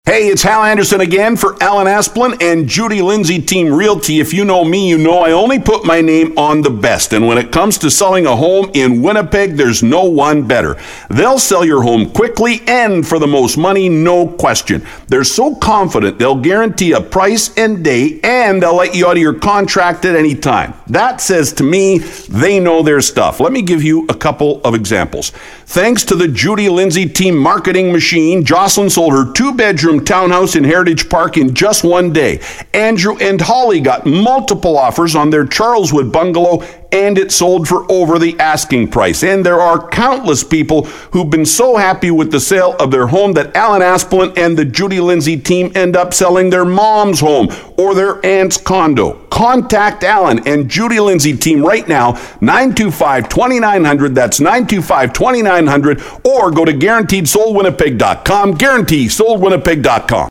Hey, it's Hal Anderson again for Alan Asplin and Judy Lindsay Team Realty. If you know me, you know I only put my name on the best. And when it comes to selling a home in Winnipeg, there's no one better. They'll sell your home quickly and for the most money, no question. They're so confident they'll guarantee a price and date, and they'll let you out of your contract at any time. That says to me, they know their stuff. Let me give you a couple of examples. Thanks to the Judy Lindsay Team marketing machine, Jocelyn sold her 2-bedroom townhouse in Heritage Park in just one day. Andrew and Holly got multiple offers on their Charleswood bungalow, and it sold for over the asking price. And there are countless people who've been so happy with the sale of their home that Alan Asplin and the Judy Lindsay Team end up selling their mom's home or their aunt's condo. Contact Alan and Judy Lindsay Team right now, 925-2900. That's 925-2900. Or go to GuaranteedSoldWinnipeg.com, GuaranteeSoldWinnipeg.com.